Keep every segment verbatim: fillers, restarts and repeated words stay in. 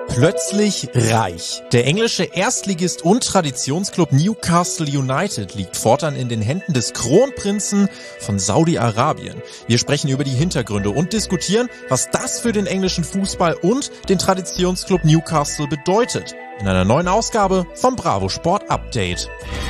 Plötzlich reich. Der englische Erstligist und Traditionsclub Newcastle United liegt fortan in den Händen des Kronprinzen von Saudi-Arabien. Wir sprechen über die Hintergründe und diskutieren, was das für den englischen Fußball und den Traditionsclub Newcastle bedeutet. In einer neuen Ausgabe vom Bravo Sport Update.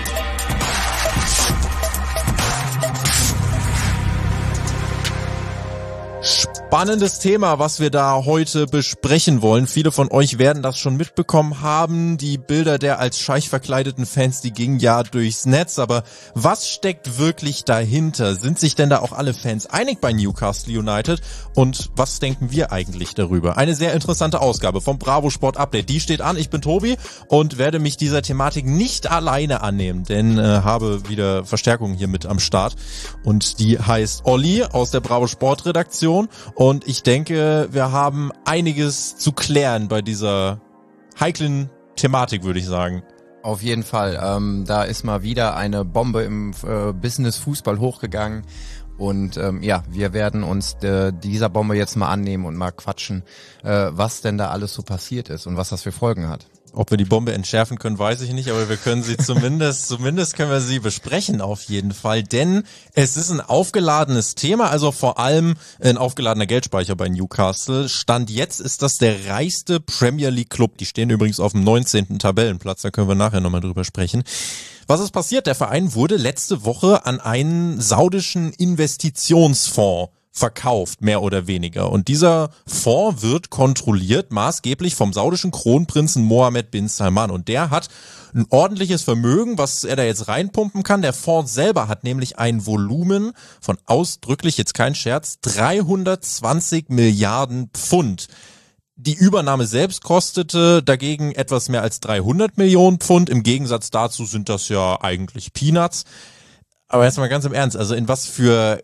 Spannendes Thema, was wir da heute besprechen wollen. Viele von euch werden das schon mitbekommen haben. Die Bilder der als Scheich verkleideten Fans, die gingen ja durchs Netz. Aber was steckt wirklich dahinter? Sind sich denn da auch alle Fans einig bei Newcastle United? Und was denken wir eigentlich darüber? Eine sehr interessante Ausgabe vom Bravo Sport Update. Die steht an. Ich bin Tobi und werde mich dieser Thematik nicht alleine annehmen, denn äh, habe wieder Verstärkung hier mit am Start. Und die heißt Olli aus der Bravo Sport Redaktion. Und ich denke, wir haben einiges zu klären bei dieser heiklen Thematik, würde ich sagen. Auf jeden Fall. Ähm, da ist mal wieder eine Bombe im äh, Business-Fußball hochgegangen. Und ähm, ja, wir werden uns äh, dieser Bombe jetzt mal annehmen und mal quatschen, äh, was denn da alles so passiert ist und was das für Folgen hat. Ob wir die Bombe entschärfen können, weiß ich nicht, aber wir können sie zumindest, zumindest können wir sie besprechen auf jeden Fall, denn es ist ein aufgeladenes Thema, also vor allem ein aufgeladener Geldspeicher bei Newcastle. Stand jetzt ist das der reichste Premier League Club, die stehen übrigens auf dem neunzehnten Tabellenplatz, da können wir nachher nochmal drüber sprechen. Was ist passiert? Der Verein wurde letzte Woche an einen saudischen Investitionsfonds verkauft, mehr oder weniger. Und dieser Fonds wird kontrolliert maßgeblich vom saudischen Kronprinzen Mohammed bin Salman. Und der hat ein ordentliches Vermögen, was er da jetzt reinpumpen kann. Der Fonds selber hat nämlich ein Volumen von ausdrücklich, jetzt kein Scherz, dreihundertzwanzig Milliarden Pfund. Die Übernahme selbst kostete dagegen etwas mehr als dreihundert Millionen Pfund. Im Gegensatz dazu sind das ja eigentlich Peanuts. Aber jetzt mal ganz im Ernst, also in was für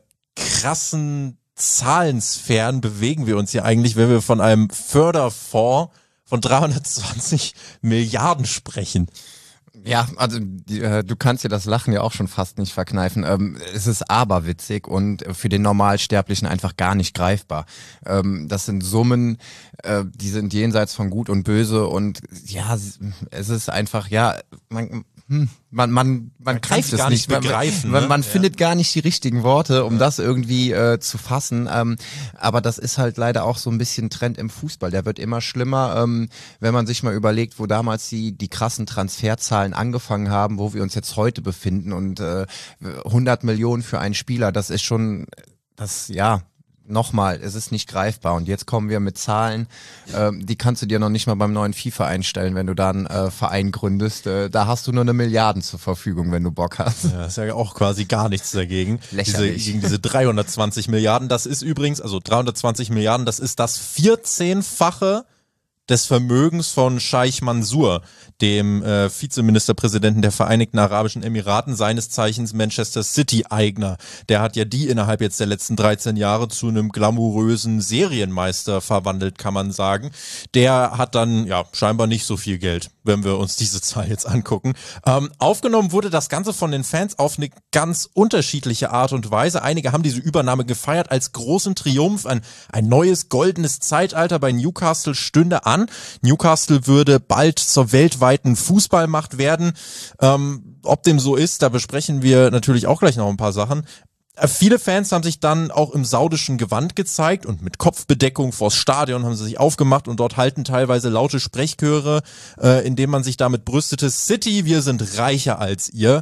krassen Zahlensphären bewegen wir uns hier eigentlich, wenn wir von einem Förderfonds von dreihundertzwanzig Milliarden sprechen? Ja, also die, äh, du kannst dir das Lachen ja auch schon fast nicht verkneifen. Ähm, es ist aberwitzig und für den Normalsterblichen einfach gar nicht greifbar. Ähm, das sind Summen, äh, die sind jenseits von Gut und Böse und ja, es ist einfach, ja, man... Hm, man man man kann es gar nicht begreifen. Man, man, man ne? findet ja. gar nicht die richtigen Worte, um ja. das irgendwie äh, zu fassen. Ähm, aber das ist halt leider auch so ein bisschen Trend im Fußball. Der wird immer schlimmer, ähm, wenn man sich mal überlegt, wo damals die die krassen Transferzahlen angefangen haben, wo wir uns jetzt heute befinden und äh, hundert Millionen für einen Spieler, das ist schon, das ja. Nochmal, es ist nicht greifbar und jetzt kommen wir mit Zahlen, ähm, die kannst du dir noch nicht mal beim neuen FIFA einstellen, wenn du da einen äh, Verein gründest. Äh, da hast du nur eine Milliarden zur Verfügung, wenn du Bock hast. Ja, das ist ja auch quasi gar nichts dagegen. Lächerlich. Diese, gegen diese dreihundertzwanzig Milliarden, das ist übrigens, also dreihundertzwanzig Milliarden, das ist das vierzehnfache des Vermögens von Scheich Mansour, dem äh, Vizeministerpräsidenten der Vereinigten Arabischen Emiraten, seines Zeichens Manchester City-Eigner. Der hat ja die innerhalb jetzt der letzten dreizehn Jahre zu einem glamourösen Serienmeister verwandelt, kann man sagen. Der hat dann ja scheinbar nicht so viel Geld, wenn wir uns diese Zahl jetzt angucken. Ähm, aufgenommen wurde das Ganze von den Fans auf eine ganz unterschiedliche Art und Weise. Einige haben diese Übernahme gefeiert als großen Triumph. Ein, ein neues goldenes Zeitalter bei Newcastle stünde an. Newcastle würde bald zur weltweiten Fußballmacht werden. Ähm, ob dem so ist, da besprechen wir natürlich auch gleich noch ein paar Sachen. Viele Fans haben sich dann auch im saudischen Gewand gezeigt und mit Kopfbedeckung vors Stadion haben sie sich aufgemacht und dort halten teilweise laute Sprechchöre, äh, indem man sich damit brüstete: City, wir sind reicher als ihr.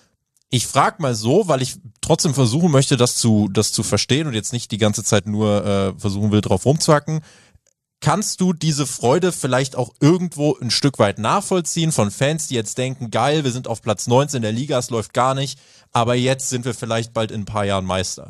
Ich frage mal so, weil ich trotzdem versuchen möchte, das zu das zu verstehen und jetzt nicht die ganze Zeit nur äh, versuchen will, drauf rumzuhacken. Kannst du diese Freude vielleicht auch irgendwo ein Stück weit nachvollziehen von Fans, die jetzt denken, geil, wir sind auf Platz neunzehn der Liga, es läuft gar nicht, aber jetzt sind wir vielleicht bald in ein paar Jahren Meister?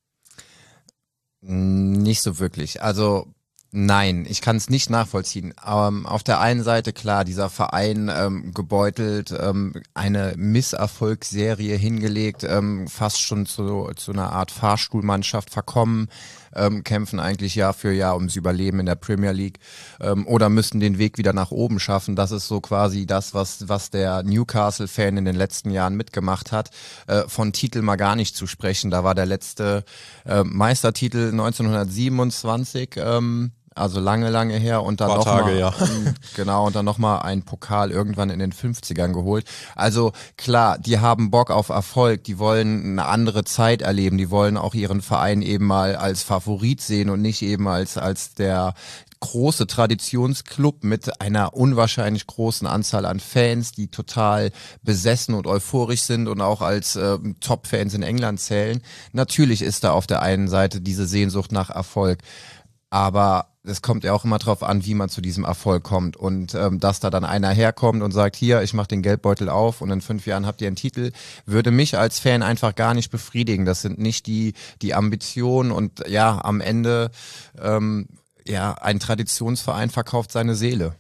Nicht so wirklich. Also nein, ich kann es nicht nachvollziehen. Ähm, auf der einen Seite, klar, dieser Verein ähm, gebeutelt, ähm, eine Misserfolgsserie hingelegt, ähm, fast schon zu, zu einer Art Fahrstuhlmannschaft verkommen, ähm, kämpfen eigentlich Jahr für Jahr ums Überleben in der Premier League ähm, oder müssen den Weg wieder nach oben schaffen. Das ist so quasi das, was was der Newcastle-Fan in den letzten Jahren mitgemacht hat. Äh, von Titel mal gar nicht zu sprechen. Da war der letzte äh, Meistertitel neunzehnhundertsiebenundzwanzig, ähm, Also lange, lange her und dann Paar nochmal, Tage, ja. genau, und dann nochmal einen Pokal irgendwann in den fünfzigern geholt. Also klar, die haben Bock auf Erfolg, die wollen eine andere Zeit erleben, die wollen auch ihren Verein eben mal als Favorit sehen und nicht eben als, als der große Traditionsclub mit einer unwahrscheinlich großen Anzahl an Fans, die total besessen und euphorisch sind und auch als äh, Top-Fans in England zählen. Natürlich ist da auf der einen Seite diese Sehnsucht nach Erfolg, aber es kommt ja auch immer drauf an, wie man zu diesem Erfolg kommt und ähm, dass da dann einer herkommt und sagt, hier, ich mache den Geldbeutel auf und in fünf Jahren habt ihr einen Titel, würde mich als Fan einfach gar nicht befriedigen. Das sind nicht die die Ambitionen und ja, am Ende ähm, ja, ein Traditionsverein verkauft seine Seele.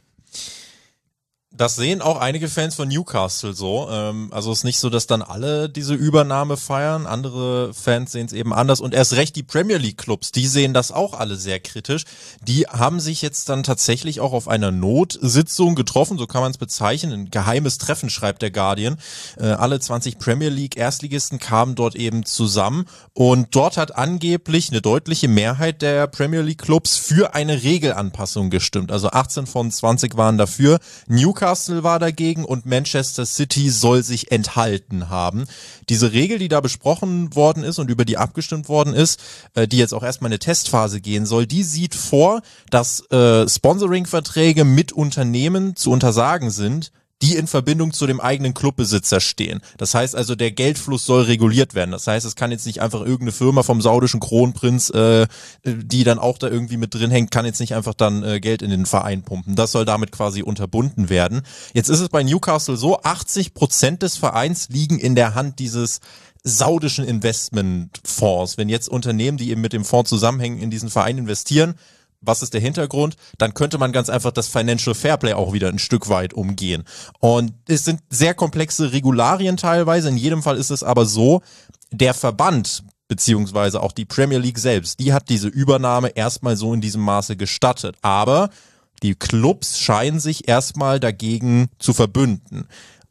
Das sehen auch einige Fans von Newcastle so. Ähm, also es ist nicht so, dass dann alle diese Übernahme feiern. Andere Fans sehen es eben anders. Und erst recht die Premier League Clubs, die sehen das auch alle sehr kritisch. Die haben sich jetzt dann tatsächlich auch auf einer Notsitzung getroffen, so kann man es bezeichnen. Ein geheimes Treffen, schreibt der Guardian. Äh, alle zwanzig Premier League Erstligisten kamen dort eben zusammen. Und dort hat angeblich eine deutliche Mehrheit der Premier League Clubs für eine Regelanpassung gestimmt. Also achtzehn von zwanzig waren dafür. Newcastle Newcastle war dagegen und Manchester City soll sich enthalten haben. Diese Regel, die da besprochen worden ist und über die abgestimmt worden ist, äh, die jetzt auch erstmal eine Testphase gehen soll, die sieht vor, dass äh, Sponsoring-Verträge mit Unternehmen zu untersagen sind, die in Verbindung zu dem eigenen Clubbesitzer stehen. Das heißt also, der Geldfluss soll reguliert werden. Das heißt, es kann jetzt nicht einfach irgendeine Firma vom saudischen Kronprinz, äh, die dann auch da irgendwie mit drin hängt, kann jetzt nicht einfach dann äh, Geld in den Verein pumpen. Das soll damit quasi unterbunden werden. Jetzt ist es bei Newcastle so, achtzig Prozent des Vereins liegen in der Hand dieses saudischen Investmentfonds. Wenn jetzt Unternehmen, die eben mit dem Fonds zusammenhängen, in diesen Verein investieren, was ist der Hintergrund? Dann könnte man ganz einfach das Financial Fairplay auch wieder ein Stück weit umgehen. Und es sind sehr komplexe Regularien teilweise. In jedem Fall ist es aber so, der Verband beziehungsweise auch die Premier League selbst, die hat diese Übernahme erstmal so in diesem Maße gestattet. Aber die Clubs scheinen sich erstmal dagegen zu verbünden.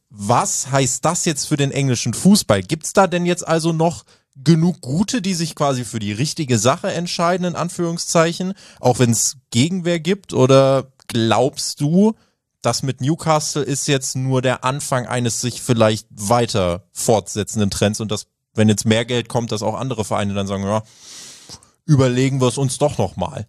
Was heißt das jetzt für den englischen Fußball? Gibt's da denn jetzt also noch genug Gute, die sich quasi für die richtige Sache entscheiden, in Anführungszeichen, auch wenn es Gegenwehr gibt? Oder glaubst du, das mit Newcastle ist jetzt nur der Anfang eines sich vielleicht weiter fortsetzenden Trends und dass, wenn jetzt mehr Geld kommt, dass auch andere Vereine dann sagen, ja, überlegen wir es uns doch nochmal?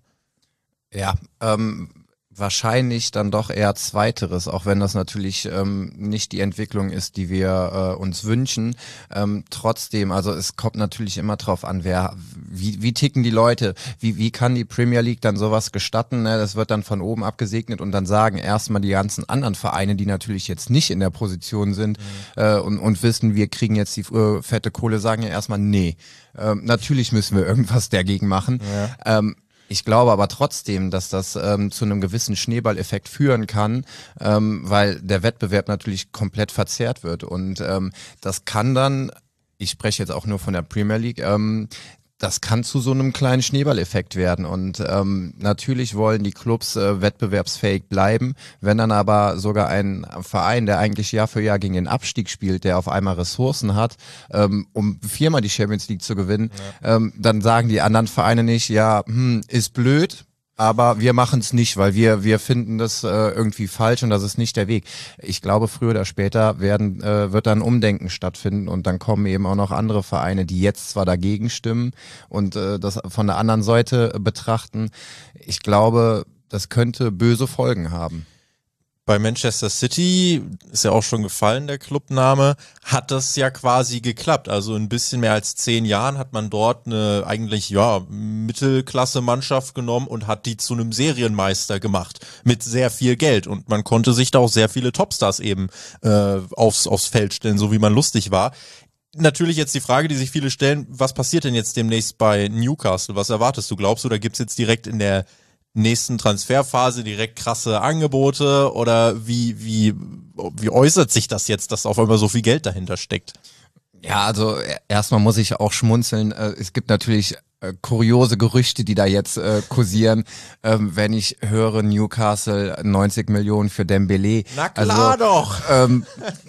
Ja, ähm, wahrscheinlich dann doch eher Zweiteres, auch wenn das natürlich ähm, nicht die Entwicklung ist, die wir äh, uns wünschen. Ähm, trotzdem, also es kommt natürlich immer drauf an, wer, wie, wie ticken die Leute, wie, wie kann die Premier League dann sowas gestatten, ne? Das wird dann von oben abgesegnet und dann sagen erstmal die ganzen anderen Vereine, die natürlich jetzt nicht in der Position sind mhm. äh, und, und wissen, wir kriegen jetzt die äh, fette Kohle, sagen ja erstmal, nee, ähm, natürlich müssen wir irgendwas dagegen machen. Ja. Ähm, Ich glaube aber trotzdem, dass das ähm, zu einem gewissen Schneeballeffekt führen kann, ähm, weil der Wettbewerb natürlich komplett verzerrt wird. Und ähm, das kann dann, ich spreche jetzt auch nur von der Premier League, ähm, das kann zu so einem kleinen Schneeballeffekt werden. Und ähm, natürlich wollen die Clubs äh, wettbewerbsfähig bleiben. Wenn dann aber sogar ein Verein, der eigentlich Jahr für Jahr gegen den Abstieg spielt, der auf einmal Ressourcen hat, ähm, um viermal die Champions League zu gewinnen, ja. ähm, dann sagen die anderen Vereine nicht, ja, hm, ist blöd, aber wir machen es nicht, weil wir wir finden das äh, irgendwie falsch und das ist nicht der Weg. Ich glaube, früher oder später werden äh, wird dann Umdenken stattfinden und dann kommen eben auch noch andere Vereine, die jetzt zwar dagegen stimmen und äh, das von der anderen Seite betrachten. Ich glaube, das könnte böse Folgen haben. Bei Manchester City, ist ja auch schon gefallen, der Clubname, hat das ja quasi geklappt. Also in ein bisschen mehr als zehn Jahren hat man dort eine eigentlich ja Mittelklasse-Mannschaft genommen und hat die zu einem Serienmeister gemacht mit sehr viel Geld. Und man konnte sich da auch sehr viele Topstars eben äh, aufs, aufs Feld stellen, so wie man lustig war. Natürlich jetzt die Frage, die sich viele stellen, was passiert denn jetzt demnächst bei Newcastle? Was erwartest du? Glaubst du, da gibt's jetzt direkt in der nächsten Transferphase direkt krasse Angebote oder wie wie wie äußert sich das jetzt, dass auf einmal so viel Geld dahinter steckt? Ja, also erstmal muss ich auch schmunzeln. Es gibt natürlich äh, kuriose Gerüchte, die da jetzt äh, kursieren. Ähm, wenn ich höre Newcastle neunzig Millionen für Dembélé. Na klar also, doch. Ähm,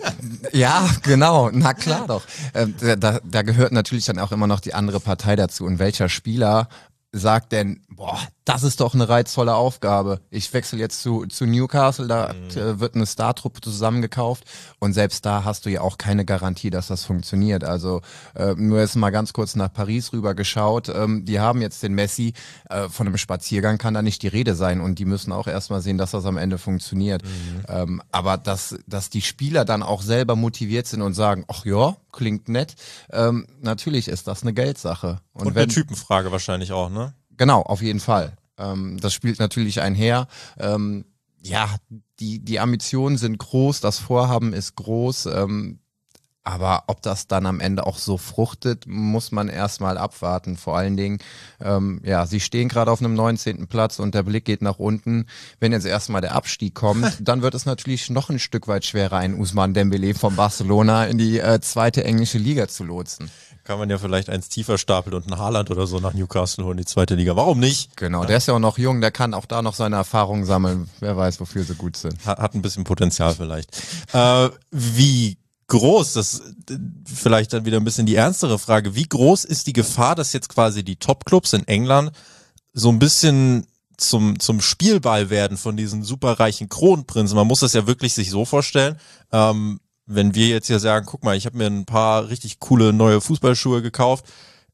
ja, genau. Na klar doch. Ähm, da, da gehört natürlich dann auch immer noch die andere Partei dazu. Und welcher Spieler sagt denn, Boah, das ist doch eine reizvolle Aufgabe. Ich wechsle jetzt zu, zu Newcastle, da Mhm. äh, wird eine Star-Truppe zusammengekauft und selbst da hast du ja auch keine Garantie, dass das funktioniert. Also äh, nur jetzt mal ganz kurz nach Paris rüber geschaut. Ähm, die haben jetzt den Messi, äh, von einem Spaziergang kann da nicht die Rede sein und die müssen auch erstmal sehen, dass das am Ende funktioniert. Mhm. Ähm, aber dass, dass die Spieler dann auch selber motiviert sind und sagen, ach ja, klingt nett, ähm, natürlich ist das eine Geldsache. Und, und wenn, eine Typenfrage wahrscheinlich auch, ne? Genau, auf jeden Fall. Ähm, das spielt natürlich einher. Ähm, ja, die, die Ambitionen sind groß, das Vorhaben ist groß, ähm, aber ob das dann am Ende auch so fruchtet, muss man erstmal abwarten. Vor allen Dingen, ähm, ja, sie stehen gerade auf einem neunzehnten Platz und der Blick geht nach unten. Wenn jetzt erstmal der Abstieg kommt, dann wird es natürlich noch ein Stück weit schwerer, einen Ousmane Dembélé von Barcelona in die äh, zweite englische Liga zu lotsen. Kann man ja vielleicht eins tiefer stapeln und einen Haaland oder so nach Newcastle holen, die zweite Liga. Warum nicht? Genau, der ist ja auch noch jung, der kann auch da noch seine Erfahrungen sammeln. Wer weiß, wofür sie gut sind. Hat, hat ein bisschen Potenzial vielleicht. Äh, wie groß, das vielleicht dann wieder ein bisschen die ernstere Frage, wie groß ist die Gefahr, dass jetzt quasi die Top-Clubs in England so ein bisschen zum, zum Spielball werden von diesen superreichen Kronprinzen? Man muss das ja wirklich sich so vorstellen, ähm, wenn wir jetzt hier sagen, guck mal, ich habe mir ein paar richtig coole neue Fußballschuhe gekauft,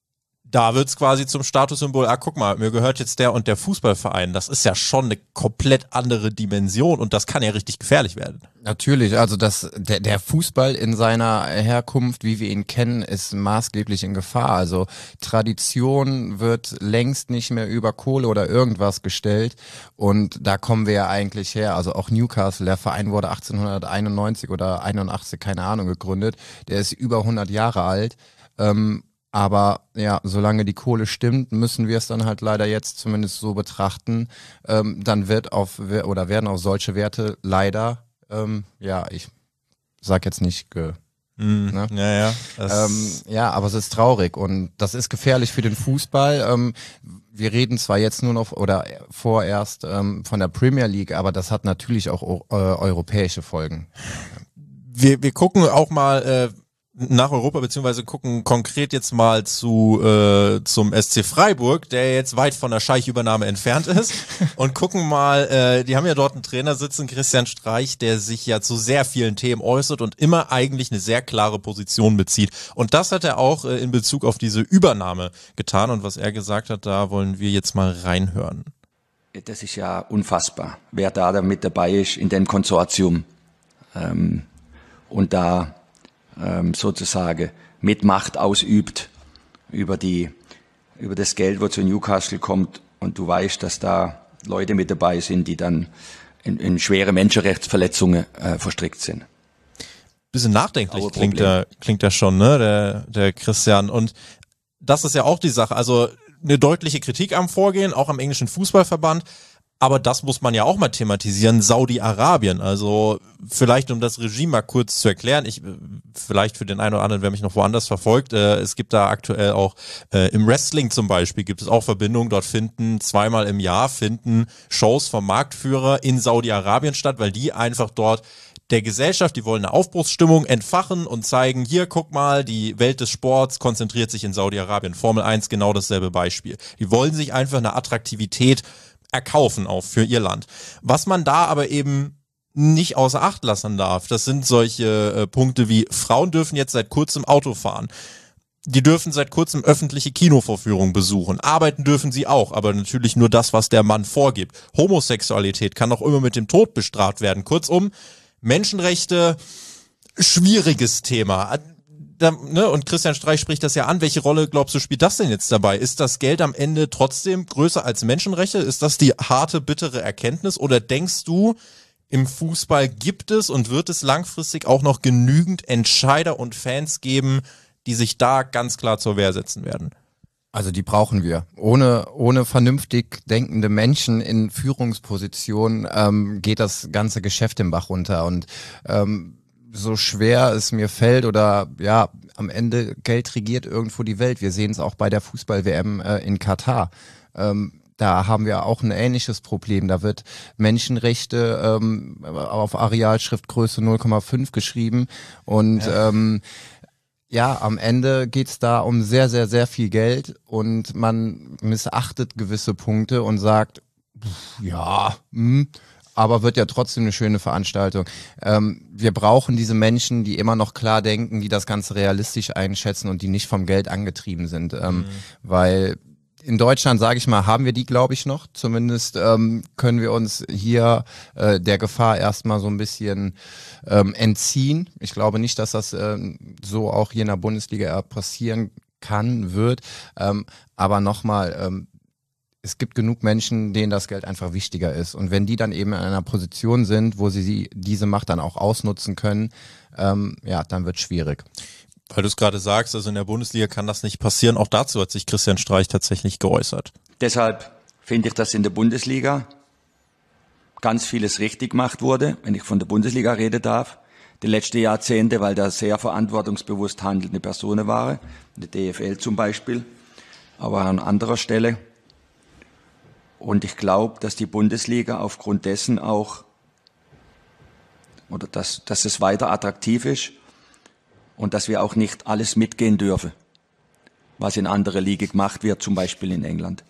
da wird's quasi zum Statussymbol, ah, guck mal, mir gehört jetzt der und der Fußballverein. Das ist ja schon eine komplett andere Dimension und das kann ja richtig gefährlich werden. Natürlich, also das, der, der Fußball in seiner Herkunft, wie wir ihn kennen, ist maßgeblich in Gefahr. Also Tradition wird längst nicht mehr über Kohle oder irgendwas gestellt und da kommen wir ja eigentlich her. Also auch Newcastle, der Verein wurde achtzehnhunderteinundneunzig oder einundachtzig, keine Ahnung, gegründet. Der ist über hundert Jahre alt. Ähm, Aber ja, solange die Kohle stimmt, müssen wir es dann halt leider jetzt zumindest so betrachten. Ähm, dann wird auf oder werden auf solche Werte leider, ähm, ja, ich sag jetzt nicht, ge, Mm, ne? Ja, ja. Das ähm, ja, aber es ist traurig und das ist gefährlich für den Fußball. Ähm, wir reden zwar jetzt nur noch oder vorerst ähm, von der Premier League, aber das hat natürlich auch äh, europäische Folgen. wir, wir gucken auch mal äh, nach Europa, beziehungsweise gucken konkret jetzt mal zu äh, zum S C Freiburg, der jetzt weit von der Scheich-Übernahme entfernt ist, und gucken mal, äh, die haben ja dort einen Trainer sitzen, Christian Streich, der sich ja zu sehr vielen Themen äußert und immer eigentlich eine sehr klare Position bezieht. Und das hat er auch äh, in Bezug auf diese Übernahme getan, und was er gesagt hat, da wollen wir jetzt mal reinhören. Das ist ja unfassbar, wer da mit dabei ist in dem Konsortium ähm, und da ähm, sozusagen mit Macht ausübt über die über das Geld, wo zu Newcastle kommt, und du weißt, dass da Leute mit dabei sind, die dann in, in schwere Menschenrechtsverletzungen äh, verstrickt sind. Bisschen nachdenklich Aber klingt Problem. er, klingt er schon, ne, der, der Christian. Und das ist ja auch die Sache. Also eine deutliche Kritik am Vorgehen, auch am englischen Fußballverband. Aber das muss man ja auch mal thematisieren. Saudi-Arabien. Also vielleicht, um das Regime mal kurz zu erklären, ich vielleicht für den einen oder anderen, wer mich noch woanders verfolgt, äh, es gibt da aktuell auch äh, im Wrestling zum Beispiel gibt es auch Verbindungen. Dort finden zweimal im Jahr finden Shows vom Marktführer in Saudi-Arabien statt, weil die einfach dort der Gesellschaft, die wollen eine Aufbruchsstimmung entfachen und zeigen, hier, guck mal, die Welt des Sports konzentriert sich in Saudi-Arabien. Formel eins, genau dasselbe Beispiel. Die wollen sich einfach eine Attraktivität erkaufen auch für ihr Land. Was man da aber eben nicht außer Acht lassen darf, das sind solche äh, Punkte wie, Frauen dürfen jetzt seit kurzem Auto fahren. Die dürfen seit kurzem öffentliche Kinovorführungen besuchen. Arbeiten dürfen sie auch, aber natürlich nur das, was der Mann vorgibt. Homosexualität kann auch immer mit dem Tod bestraft werden. Kurzum, Menschenrechte, schwieriges Thema. Da, ne, und Christian Streich spricht das ja an. Welche Rolle, glaubst du, spielt das denn jetzt dabei? Ist das Geld am Ende trotzdem größer als Menschenrechte? Ist das die harte, bittere Erkenntnis? Oder denkst du, im Fußball gibt es und wird es langfristig auch noch genügend Entscheider und Fans geben, die sich da ganz klar zur Wehr setzen werden? Also die brauchen wir. Ohne ohne vernünftig denkende Menschen in Führungspositionen ähm, geht das ganze Geschäft im Bach runter. Und ähm, so schwer es mir fällt oder ja, am Ende Geld regiert irgendwo die Welt. Wir sehen es auch bei der Fußball-W M äh, in Katar. Ähm, da haben wir auch ein ähnliches Problem. Da wird Menschenrechte ähm, auf Arealschriftgröße null Komma fünf geschrieben und ja. ähm, Ja, am Ende geht's da um sehr, sehr, sehr viel Geld und man missachtet gewisse Punkte und sagt, pff, ja, mh, aber wird ja trotzdem eine schöne Veranstaltung. Ähm, wir brauchen diese Menschen, die immer noch klar denken, die das Ganze realistisch einschätzen und die nicht vom Geld angetrieben sind, ähm, mhm. weil in Deutschland, sage ich mal, haben wir die, glaube ich, noch. Zumindest ähm, können wir uns hier äh, der Gefahr erstmal so ein bisschen ähm, entziehen. Ich glaube nicht, dass das äh, so auch hier in der Bundesliga passieren kann, wird. Ähm, aber nochmal, ähm, es gibt genug Menschen, denen das Geld einfach wichtiger ist. Und wenn die dann eben in einer Position sind, wo sie diese Macht dann auch ausnutzen können, ähm, ja, dann wird es schwierig. Weil du es gerade sagst, also in der Bundesliga kann das nicht passieren. Auch dazu hat sich Christian Streich tatsächlich geäußert. Deshalb finde ich, dass in der Bundesliga ganz vieles richtig gemacht wurde, wenn ich von der Bundesliga reden darf, die letzten Jahrzehnte, weil da sehr verantwortungsbewusst handelnde Personen waren, in der D F L zum Beispiel, aber an anderer Stelle. Und ich glaube, dass die Bundesliga aufgrund dessen auch, oder dass, dass es weiter attraktiv ist, und dass wir auch nicht alles mitgehen dürfen, was in andere Ligen gemacht wird, zum Beispiel in England.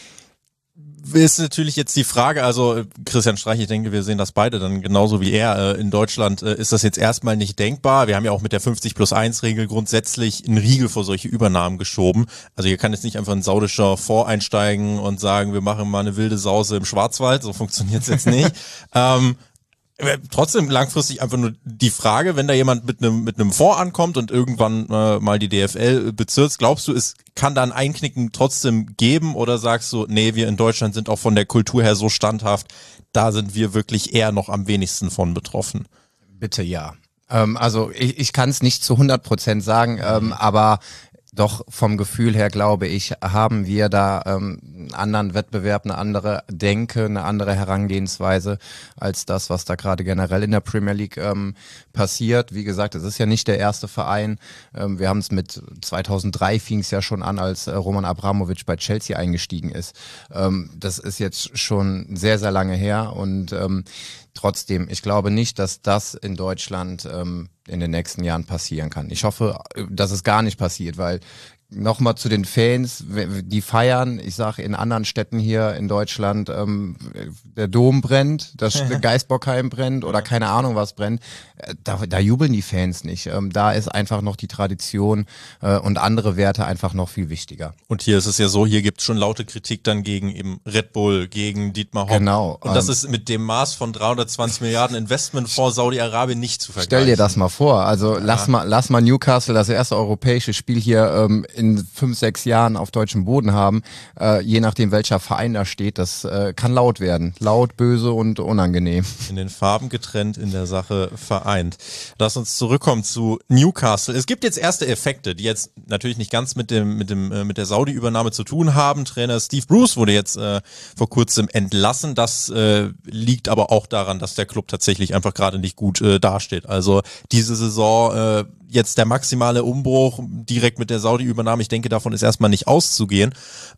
Ist natürlich jetzt die Frage, also Christian Streich, ich denke, wir sehen das beide dann genauso wie er. In Deutschland ist das jetzt erstmal nicht denkbar. Wir haben ja auch mit der fünfzig plus eins Regel grundsätzlich einen Riegel vor solche Übernahmen geschoben. Also hier kann jetzt nicht einfach ein saudischer Fonds einsteigen und sagen, wir machen mal eine wilde Sause im Schwarzwald. So funktioniert es jetzt nicht. ähm, Trotzdem langfristig einfach nur die Frage, wenn da jemand mit einem mit einem Fonds ankommt und irgendwann äh, mal die D F L bezirzt, glaubst du, es kann da ein Einknicken trotzdem geben oder sagst du, nee, wir in Deutschland sind auch von der Kultur her so standhaft, da sind wir wirklich eher noch am wenigsten von betroffen? Bitte ja. Ähm, also ich, ich kann es nicht zu hundert Prozent sagen, ähm, aber doch vom Gefühl her, glaube ich, haben wir da ähm, einen anderen Wettbewerb, eine andere Denke, eine andere Herangehensweise als das, was da gerade generell in der Premier League ähm, passiert. Wie gesagt, es ist ja nicht der erste Verein. Ähm, wir haben es mit zweitausenddrei fing es ja schon an, als äh, Roman Abramovich bei Chelsea eingestiegen ist. Ähm, das ist jetzt schon sehr, sehr lange her und ähm, trotzdem, ich glaube nicht, dass das in Deutschland ähm, in den nächsten Jahren passieren kann. Ich hoffe, dass es gar nicht passiert, weil nochmal zu den Fans, die feiern, ich sage in anderen Städten hier in Deutschland, ähm, der Dom brennt, das Geisbockheim brennt oder keine Ahnung was brennt, da, da jubeln die Fans nicht. Ähm, da ist einfach noch die Tradition äh, und andere Werte einfach noch viel wichtiger. Und hier ist es ja so, hier gibt es schon laute Kritik dann gegen eben Red Bull, gegen Dietmar Hopp. Genau. Und das ähm, ist mit dem Maß von dreihundertzwanzig Milliarden Investmentfonds Saudi-Arabien nicht zu vergleichen. Stell dir das mal vor, also ja. lass mal lass mal Newcastle, das erste europäische Spiel hier ähm, in fünf, sechs Jahren auf deutschem Boden haben, äh, je nachdem welcher Verein da steht, das äh, kann laut werden. Laut, böse und unangenehm. In den Farben getrennt, in der Sache vereint. Lass uns zurückkommen zu Newcastle. Es gibt jetzt erste Effekte, die jetzt natürlich nicht ganz mit dem mit dem äh, mit der Saudi-Übernahme zu tun haben. Trainer Steve Bruce wurde jetzt äh, vor kurzem entlassen. Das äh, liegt aber auch daran, dass der Club tatsächlich einfach gerade nicht gut äh, dasteht. Also diese Saison äh, jetzt der maximale Umbruch direkt mit der Saudi-Übernahme, ich denke, davon ist erstmal nicht auszugehen.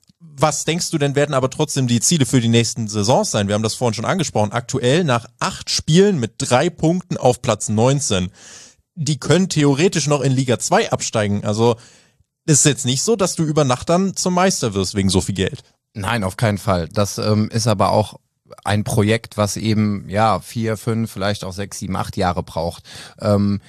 Was denkst du denn, werden aber trotzdem die Ziele für die nächsten Saisons sein? Wir haben das vorhin schon angesprochen. Aktuell nach acht Spielen mit drei Punkten auf Platz neunzehn. Die können theoretisch noch in Liga zwei absteigen. Also ist es jetzt nicht so, dass du über Nacht dann zum Meister wirst wegen so viel Geld. Nein, auf keinen Fall. Das ähm, ist aber auch ein Projekt, was eben ja vier, fünf, vielleicht auch sechs, sieben, acht Jahre braucht. Ähm,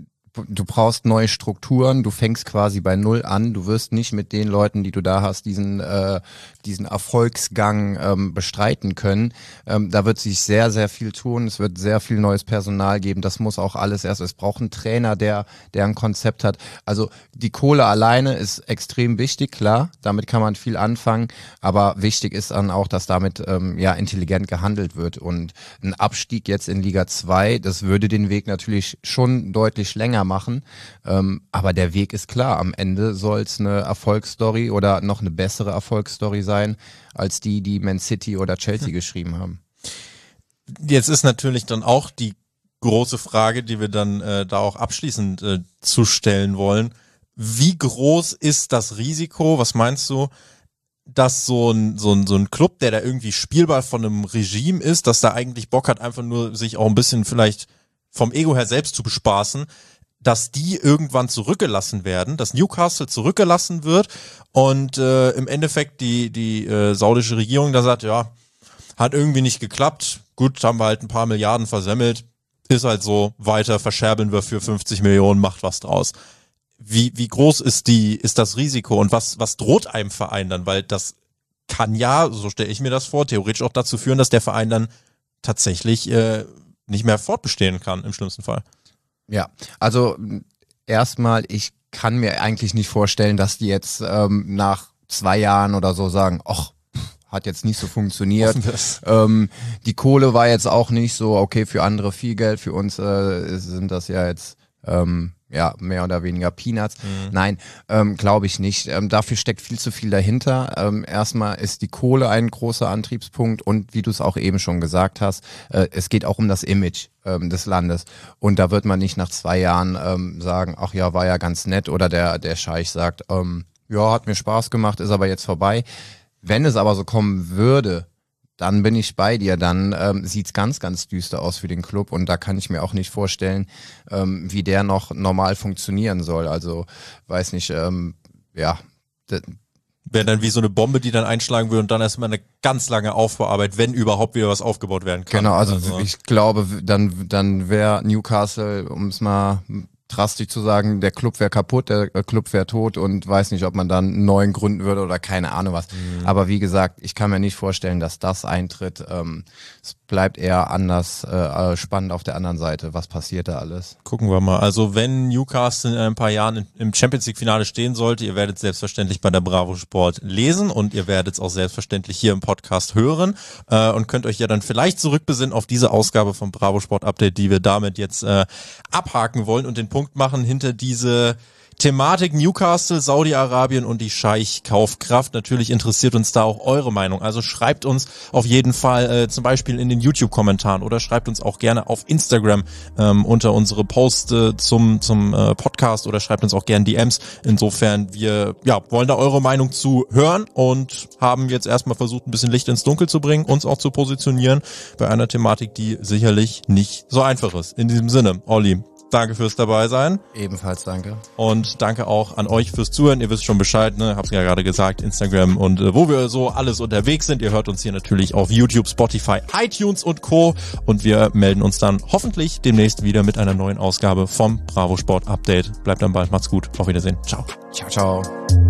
Du brauchst neue Strukturen, du fängst quasi bei Null an, du wirst nicht mit den Leuten, die du da hast, diesen äh, diesen Erfolgsgang ähm, bestreiten können. Ähm, da wird sich sehr, sehr viel tun, es wird sehr viel neues Personal geben, das muss auch alles erst, es braucht einen Trainer, der der ein Konzept hat. Also die Kohle alleine ist extrem wichtig, klar, damit kann man viel anfangen, aber wichtig ist dann auch, dass damit ähm, ja intelligent gehandelt wird und ein Abstieg jetzt in Liga zwei, das würde den Weg natürlich schon deutlich länger machen, ähm, aber der Weg ist klar. Am Ende soll es eine Erfolgsstory oder noch eine bessere Erfolgsstory sein, als die, die Man City oder Chelsea hm. geschrieben haben. Jetzt ist natürlich dann auch die große Frage, die wir dann äh, da auch abschließend äh, zu stellen wollen. Wie groß ist das Risiko, was meinst du, dass so ein, so ein, so ein Club, der da irgendwie spielbar von einem Regime ist, dass da eigentlich Bock hat, einfach nur sich auch ein bisschen vielleicht vom Ego her selbst zu bespaßen, dass die irgendwann zurückgelassen werden, dass Newcastle zurückgelassen wird und äh, im Endeffekt die die äh, saudische Regierung da sagt, ja, hat irgendwie nicht geklappt, gut, haben wir halt ein paar Milliarden versemmelt, ist halt so, weiter verscherbeln wir für fünfzig Millionen, macht was draus. Wie wie groß ist die ist das Risiko und was was droht einem Verein dann, weil das kann ja, so stelle ich mir das vor, theoretisch auch dazu führen, dass der Verein dann tatsächlich äh, nicht mehr fortbestehen kann im schlimmsten Fall. Ja, also erstmal, ich kann mir eigentlich nicht vorstellen, dass die jetzt ähm, nach zwei Jahren oder so sagen, ach, hat jetzt nicht so funktioniert. Ähm, die Kohle war jetzt auch nicht so, okay, für andere viel Geld, für uns äh, sind das ja jetzt ähm, ja mehr oder weniger Peanuts. Mhm. Nein, ähm, glaube ich nicht. Ähm, dafür steckt viel zu viel dahinter. Ähm, erstmal ist die Kohle ein großer Antriebspunkt und wie du es auch eben schon gesagt hast, äh, es geht auch um das Image ähm, des Landes. Und da wird man nicht nach zwei Jahren ähm, sagen, ach ja, war ja ganz nett, oder der der Scheich sagt, ähm, ja, hat mir Spaß gemacht, ist aber jetzt vorbei. Wenn es aber so kommen würde, dann bin ich bei dir, dann ähm, sieht's ganz, ganz düster aus für den Club und da kann ich mir auch nicht vorstellen, ähm, wie der noch normal funktionieren soll. Also, weiß nicht, ähm, ja. Wäre dann wie so eine Bombe, die dann einschlagen würde und dann erstmal eine ganz lange Aufbauarbeit, wenn überhaupt wieder was aufgebaut werden kann. Genau, also, also. ich glaube, dann, dann wäre Newcastle, um es mal drastisch zu sagen, der Club wäre kaputt, der Club wäre tot und weiß nicht, ob man dann einen neuen gründen würde oder keine Ahnung was. Mhm. Aber wie gesagt, ich kann mir nicht vorstellen, dass das eintritt. Ähm, es bleibt eher anders äh, spannend auf der anderen Seite. Was passiert da alles? Gucken wir mal. Also wenn Newcastle in ein paar Jahren im Champions League Finale stehen sollte, ihr werdet es selbstverständlich bei der Bravo Sport lesen und ihr werdet es auch selbstverständlich hier im Podcast hören äh, und könnt euch ja dann vielleicht zurückbesinnen auf diese Ausgabe vom Bravo Sport Update, die wir damit jetzt äh, abhaken wollen und den Punkt machen hinter diese Thematik Newcastle, Saudi-Arabien und die Scheich-Kaufkraft. Natürlich interessiert uns da auch eure Meinung. Also schreibt uns auf jeden Fall äh, zum Beispiel in den YouTube-Kommentaren oder schreibt uns auch gerne auf Instagram ähm, unter unsere Posts äh, zum zum äh, Podcast oder schreibt uns auch gerne D Ms. Insofern, wir ja wollen da eure Meinung zu hören und haben jetzt erstmal versucht, ein bisschen Licht ins Dunkel zu bringen, uns auch zu positionieren bei einer Thematik, die sicherlich nicht so einfach ist. In diesem Sinne, Olli, danke fürs dabei sein. Ebenfalls danke. Und danke auch an euch fürs Zuhören. Ihr wisst schon Bescheid, ne? Hab's ja gerade gesagt, Instagram und äh, wo wir so alles unterwegs sind. Ihr hört uns hier natürlich auf YouTube, Spotify, iTunes und Co. Und wir melden uns dann hoffentlich demnächst wieder mit einer neuen Ausgabe vom Bravo Sport Update. Bleibt dann bald, macht's gut. Auf Wiedersehen. Ciao. Ciao, ciao.